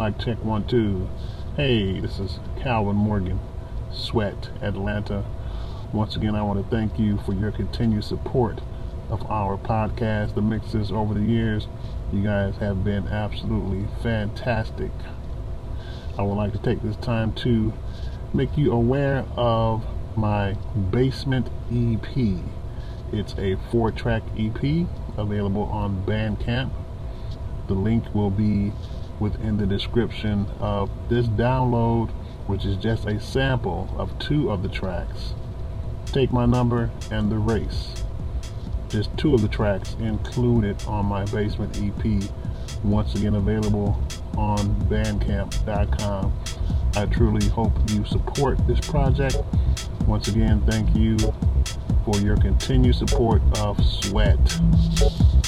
Mic check 1 2. Hey, this is Calvin Morgan, Sweat, Atlanta. Once again, I want to thank you for your continued support of our podcast, The Mixes, over the years. You guys have been absolutely fantastic. I would like to take this time to make you aware of my Basement EP. It's a 4-track EP available on Bandcamp. The link will be within the description of this download, which is just a sample of 2 of the tracks. Take My Number and The Race. There's 2 of the tracks included on my Basement EP, once again available on bandcamp.com. I truly hope you support this project. Once again, thank you for your continued support of Sweat.